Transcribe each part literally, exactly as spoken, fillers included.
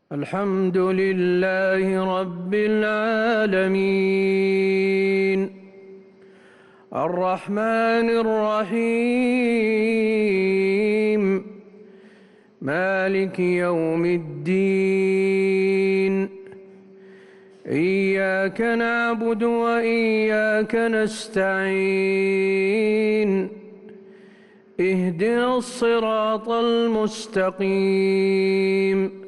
الحمد لله رب العالمين الرحمن الرحيم مالك يوم الدين إياك نعبد وإياك نستعين اهدنا الصراط المستقيم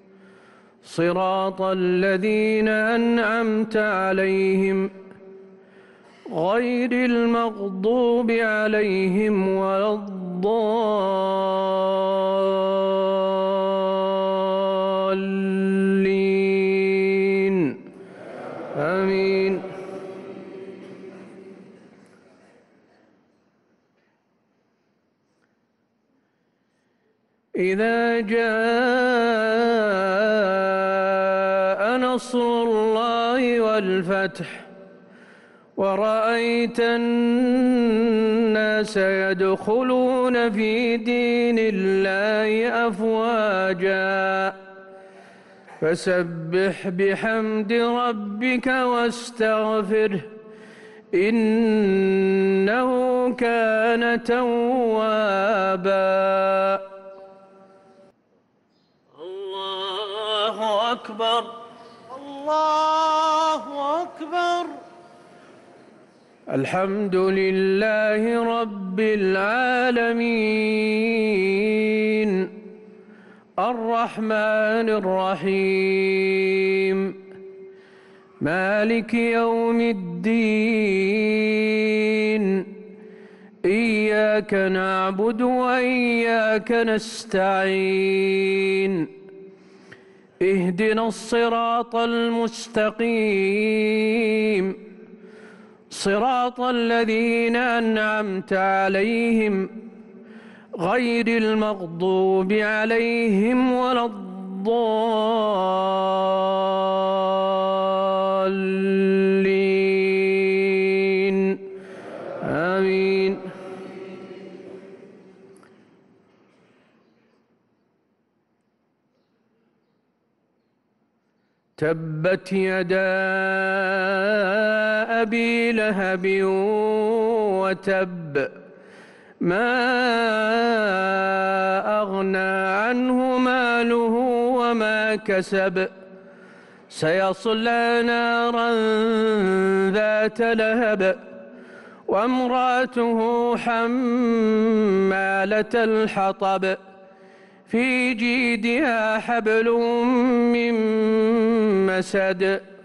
صراط الذين أنعمت عليهم غير المغضوب عليهم ولا الضالين آمين. إذا جاء نصر الله والفتح ورأيت الناس يدخلون في دين الله أفواجا فسبح بحمد ربك واستغفره إنه كان توابا. الله أكبر الله أكبر. الحمد لله رب العالمين الرحمن الرحيم مالك يوم الدين إياك نعبد وإياك نستعين اهدنا الصراط المستقيم صراط الذين أنعمت عليهم غير المغضوب عليهم ولا الضالين آمين. تبت يدا أبي لهب وتب ما أغنى عنه ماله وما كسب سيصلى نارا ذات لهب وامرأته حمالة الحطب في جيدها حبل من مسد